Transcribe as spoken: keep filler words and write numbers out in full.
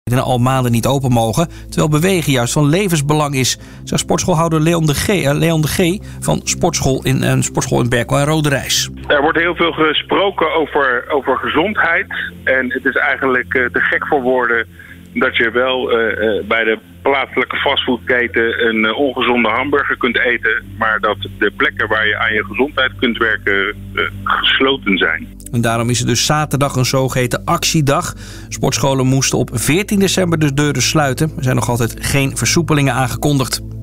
al maanden niet open mogen, terwijl bewegen juist van levensbelang is, zegt sportschoolhouder Leon de G, uh, Leon de G van sportschool in een sportschool in Berkel en Roderijs. Er wordt heel veel gesproken over, over gezondheid en het is eigenlijk uh, te gek voor woorden dat je wel uh, uh, bij de plaatselijke fastfoodketen een uh, ongezonde hamburger kunt eten, maar dat de plekken waar je aan je gezondheid kunt werken uh, gesloten zijn. En daarom is het dus zaterdag een zogeheten actiedag. Sportscholen moesten op veertien december de deuren sluiten. Er zijn nog altijd geen versoepelingen aangekondigd.